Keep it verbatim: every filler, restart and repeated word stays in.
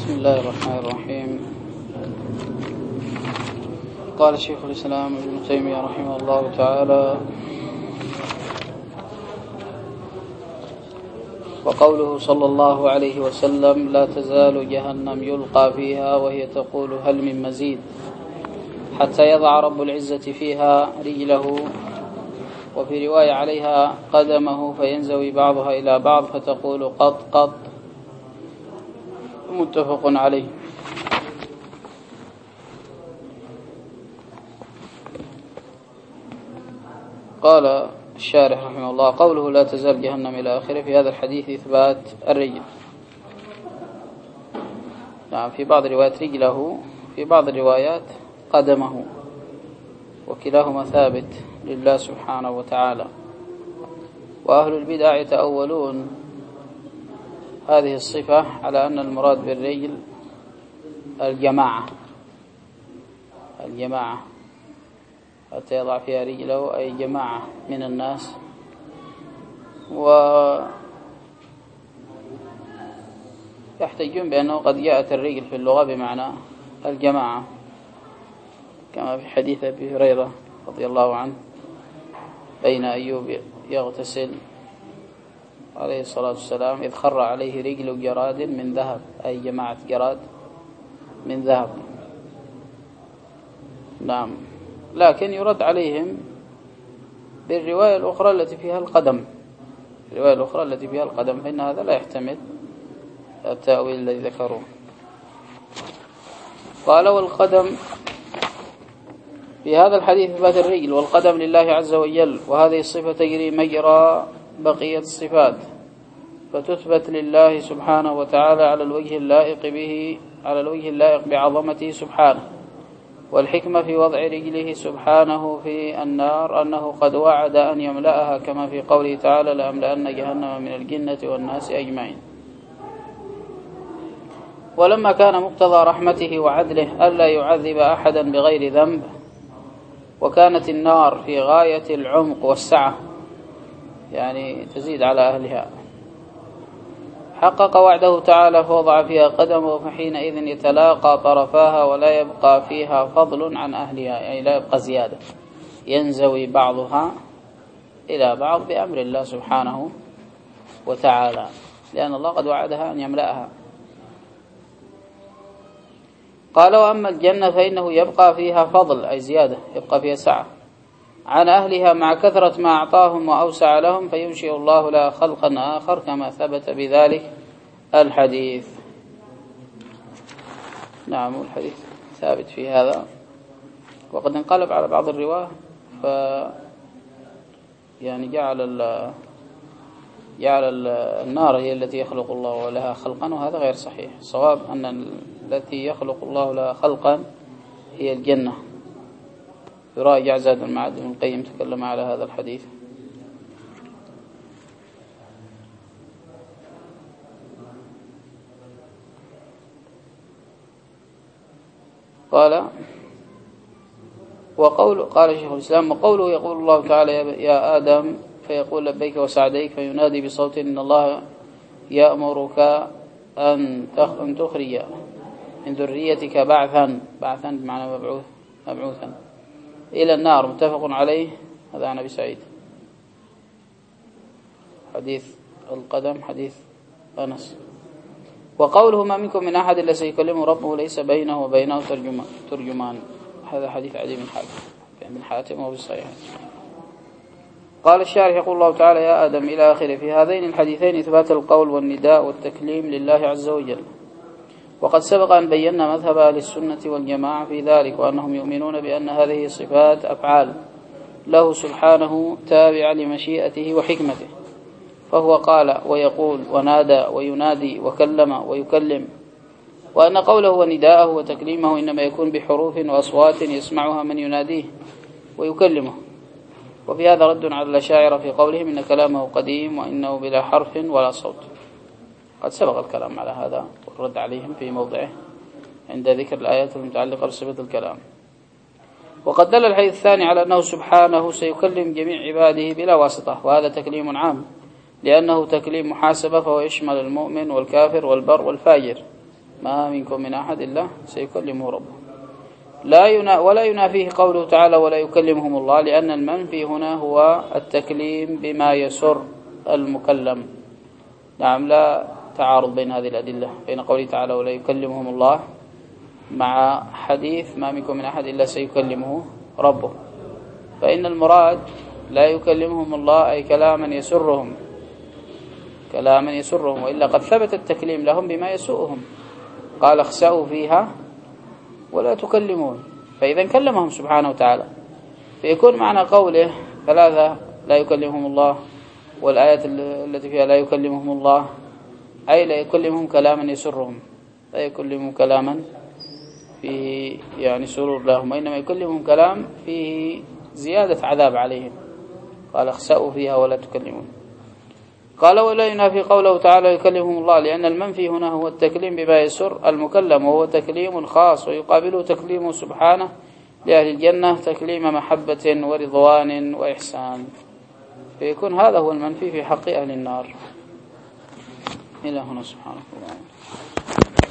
بسم الله الرحمن الرحيم. قال شيخ الإسلام ابن تيمية رحمه الله تعالى: وقوله صلى الله عليه وسلم: لا تزال جهنم يلقى فيها وهي تقول هل من مزيد، حتى يضع رب العزة فيها رجله، وفي رواية عليها قدمه، فينزوي بعضها إلى بعض فتقول قط قط. متفق عليه. قال الشارح رحمه الله: قوله لا تزال جهنم إلى آخره، في هذا الحديث إثبات الرجل. نعم، في بعض الروايات رجله، في بعض الروايات قدمه، وكلاهما ثابت لله سبحانه وتعالى. وأهل البدع يتأولون هذه الصفة على أن المراد بالرجل الجماعة الجماعة حتى يضع فيها رجله، أي جماعة من الناس. ويحتجون بأنه قد جاءت الرجل في اللغة بمعنى الجماعة، كما في حديث أبي هريرة رضي الله عنه: بين أيوب يغتسل عليه الصلاة والسلام إذ خر عليه رجل جراد من ذهب، أي جماعة جراد من ذهب. نعم، لكن يرد عليهم بالرواية الأخرى التي فيها القدم الرواية الأخرى التي فيها القدم فإن هذا لا يحتمل التأويل الذي ذكروه. قال: والقدم في هذا الحديث إثبات الرجل والقدم لله عز وجل، وهذه الصفة تجري مجرى بقية الصفات، فتثبت لله سبحانه وتعالى على الوجه اللائق به على الوجه اللائق بعظمته سبحانه. والحكمة في وضع رجله سبحانه في النار أنه قد وعد أن يملأها، كما في قوله تعالى: لأملأن جهنم من الجنة والناس أجمعين. ولما كان مقتضى رحمته وعدله ألا يعذب أحدا بغير ذنب، وكانت النار في غاية العمق والسعة، يعني تزيد على أهلها، حقق وعده تعالى فوضع فيها قدمه، فحينئذ يتلاقى طرفاها ولا يبقى فيها فضل عن أهلها، يعني لا يبقى زيادة، ينزوي بعضها إلى بعض بأمر الله سبحانه وتعالى، لأن الله قد وعدها أن يملأها. قال: وأما الجنة فإنه يبقى فيها فضل، أي زيادة، يبقى فيها سعة عن أهلها مع كثرة ما أعطاهم وأوسع لهم، فينشئ الله لها خلقا آخر، كما ثبت بذلك الحديث. نعم، الحديث ثابت في هذا، وقد انقلب على بعض الرواة، ف يعني جعل ال... جعل النار هي التي يخلق الله لها خلقا، وهذا غير صحيح. الصواب أن التي يخلق الله لها خلقا هي الجنة. يراجع زاد المعاد ابن القيم تكلم على هذا الحديث. قال: وقول قال شيخ الإسلام: وقوله يقول الله تعالى: يا آدم، فيقول لبيك وسعديك، فينادي بصوت: إن الله يأمرك أن تخرج من ذريتك بعثا بعثا بمعنى مبعوث مبعوثا إلى النار. متفق عليه. هذا عن أبي سعيد. حديث القدم حديث أنس. وقوله: ما منكم من أحد إلا سيكلمه ربه ليس بينه وبينه ترجمان, ترجمان. هذا حديث عدي بن حاتم بن حاتم وهو بالصحيح. قال الشارح: يقول الله تعالى: يا آدم إلى آخره. في هذين الحديثين إثبات القول والنداء والتكليم لله عز وجل، وقد سبق أن بينا مذهب أهل السنة والجماعة في ذلك، وأنهم يؤمنون بأن هذه صفات أفعال له سبحانه تابعة لمشيئته وحكمته، فهو قال ويقول ونادى وينادي وكلم ويكلم، وأن قوله ونداءه وتكليمه إنما يكون بحروف وأصوات يسمعها من يناديه ويكلمه. وفي هذا رد على الأشاعرة في قولهم إن كلامه قديم وإنه بلا حرف ولا صوت. قد سبق الكلام على هذا والرد عليهم في موضعه عند ذكر الآيات المتعلقة بصفة الكلام. وقد دل الحديث الثاني على أنه سبحانه سيكلم جميع عباده بلا واسطة، وهذا تكليم عام لأنه تكليم محاسبة، فهو يشمل المؤمن والكافر والبر والفاجر. ما منكم من أحد إلا سيكلمه ربه. لا ينا ولا ينافيه قوله تعالى ولا يكلمهم الله، لأن المنفي هنا هو التكليم بما يسر المكلم. نعم، لا تعارض بين هذه الأدلة، بين قوله تعالى ولا يكلمهم الله مع حديث ما منكم من أحد إلا سيكلمه ربه. فإن المراد لا يكلمهم الله أي كلاما يسرهم، كلاما يسرهم، وإلا قد ثبت التكليم لهم بما يسوءهم، قال اخسأوا فيها ولا تكلمون، فإذا كلمهم سبحانه وتعالى، فيكون معنى قوله ثلاثة لا يكلمهم الله، والآية التي فيها لا يكلمهم الله أي لا يكلمهم كلاما يسرهم، لا يكلمهم كلاما فيه يعني سرور لهم، وإنما يكلمهم كلام فيه زيادة عذاب عليهم، قال اخسأوا فيها ولا تكلمون. قال ولا ينافي قوله تعالى يكلمهم الله، لأن المنفي هنا هو التكليم بما يسر المكلم، وهو تكليم خاص، ويقابله تكليمه سبحانه لأهل الجنة تكليم محبة ورضوان وإحسان، فيكون هذا هو المنفي في حق أهل النار. إلى هنا سبحانه وتعالى.